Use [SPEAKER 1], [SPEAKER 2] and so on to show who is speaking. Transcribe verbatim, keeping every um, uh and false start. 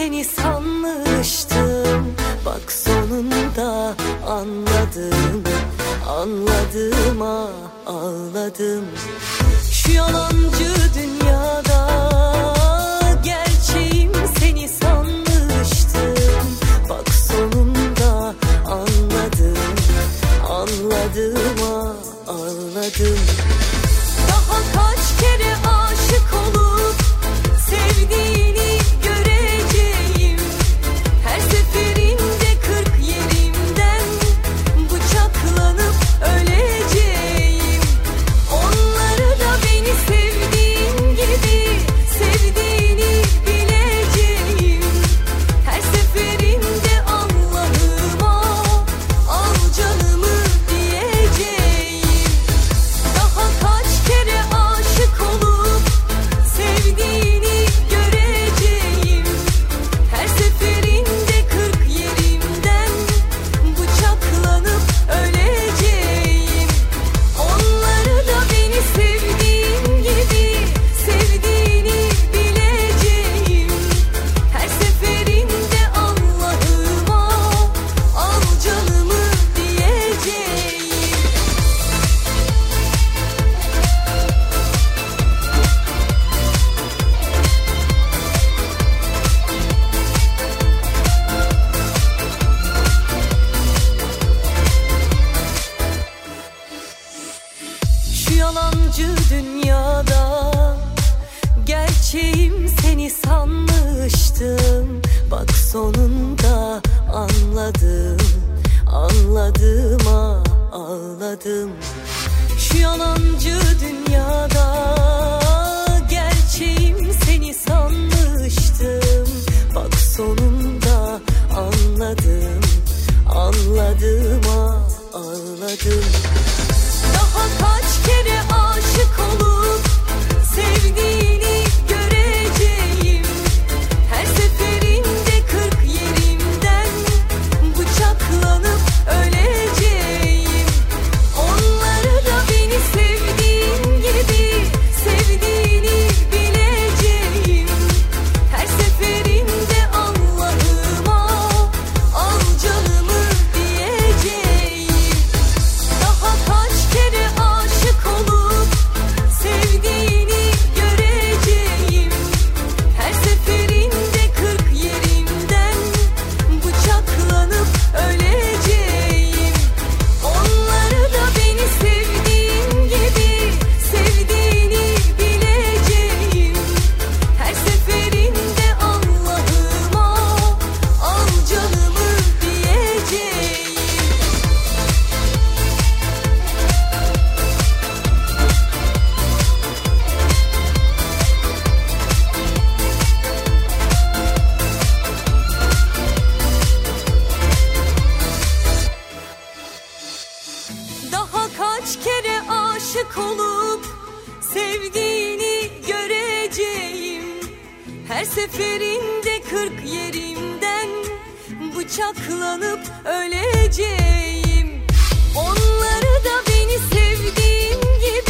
[SPEAKER 1] seni sanmıştım. Bak sonunda anladım, anladım ah ağladım. Şu yalancı dünyada gerçeğim seni sanmıştım. Bak sonunda anladım, anladım ah ağladım. Daha kaç kere aşık olup sevdiğini göreceğim. Her seferinde kırk yerimden bıçaklanıp öleceğim. Onları da beni sevdiğin gibi sevdiğini bileceğim. Her seferinde Allah'ıma al canımı diyeceğim. Daha kaç kere aşık olup sevdiğini göreceğim. Her seferinde kırk yerimden bıçaklanıp öleceğim. Onları da beni sevdiğin gibi sevdiğini bileceğim. Her seferinde Allah'ıma al canımı diyeceğim. Şu yalancı dünyada gerçeğim seni sanmıştım. Bak sonunda anladım, anladım ah ağladım. Şu yalancı dünyada gerçeğim seni sanmıştım. Bak sonunda anladım, anladım ah ağladım. Daha kaç kere aşık olup sevdiğini göreceğim. Her seferinde kırk yerimden bıçaklanıp öleceğim. Onları da beni sevdiğin gibi sevdiğini bileceğim. Her seferinde Allah'ıma al canımı diyeceğim. Daha kaç kere aşık olup sevdiğini göreceğim. Her seferinde kırk yerimden bıçaklanıp öleceğim. Onları da beni sevdiğin gibi sevdiğini bileceğim. Her seferinde Allah'ıma al canımı diyeceğim. Daha kaç kere aşık olup sevdiğini göreceğim. Her seferinde kırk yerimden bıçaklanıp öleceğim. Onları da beni sevdiğin gibi